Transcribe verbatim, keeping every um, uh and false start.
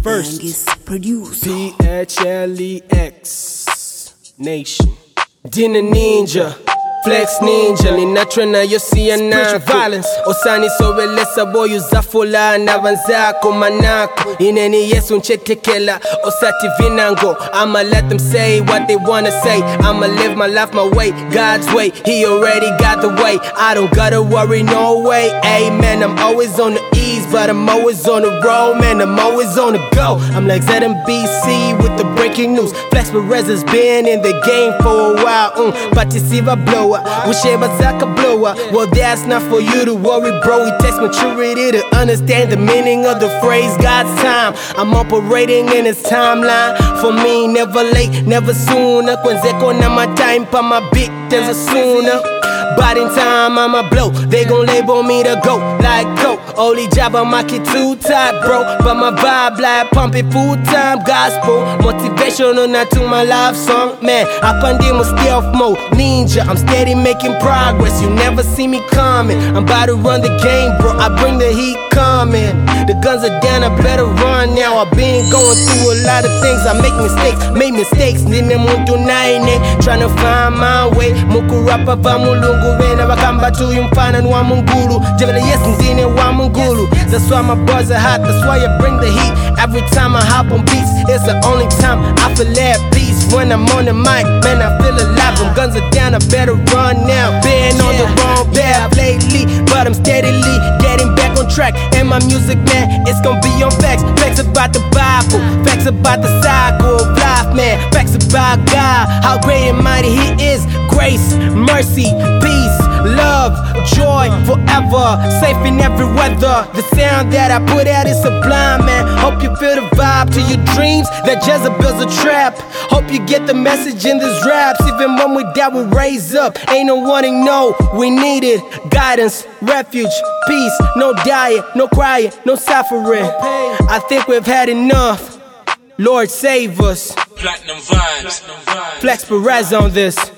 First, P H L E X Nation Dina Ninja Flex Ninja Linatrena yosia na violence Osani sowelesa boyu zafula na vanzako manako Ineni yesu nchetekela Osati vinango I'ma let them say what they wanna say I'ma live my life my way, God's way He already got the way I don't gotta worry no way Amen, I'm always on the ease But I'm always on the road, man, I'm always on the go I'm like Z M B C with the breaking news Flex Perez has been in the game for a while mm. Participa blow Wish Zaka blow up. Well, that's not for you to worry, bro. It takes maturity to understand the meaning of the phrase God's time. I'm operating in His timeline. For me, never late, never sooner. Kwenzeko na my time, pa my big there's a sooner. But in time, I'ma blow. They gon' label me the GOAT, like Coke. Only job I'm it too tight, bro. But my vibe like pump it full time. Gospel, motivational, not to my life song. Man, I pandem a stealth mode. Ninja, I'm steady making progress. You never see me coming. I'm about to run the game, bro. I bring the heat coming. The guns are down, I better run now. I've been going through a lot of things. I make mistakes, made mistakes. Nine muntu naine, tryna find my way. Mukurapa va mulungu. Wena wakamba tu yumfana wa mungulu Jebele yes ndine wa mungulu That's why my bars are hot, that's why I bring the heat Every time I hop on beats, it's the only time I feel at peace When I'm on the mic, man I feel alive When guns are down, I better run now Been on the wrong path lately But I'm steadily getting back on track And my music, man, it's gonna be on facts Facts about the Bible, facts about the cycle of life, man Facts about God, how great and mighty He is Grace, mercy, peace, love, joy, forever Safe in every weather The sound that I put out is sublime, man Hope you feel the vibe to your dreams That Jezebel's a trap Hope you get the message in these raps Even when we die, we raise up Ain't no wanting, no, we need it Guidance, refuge, peace No diet, no crying, no suffering I think we've had enough Lord save us Platinum vibes Flex Perez on this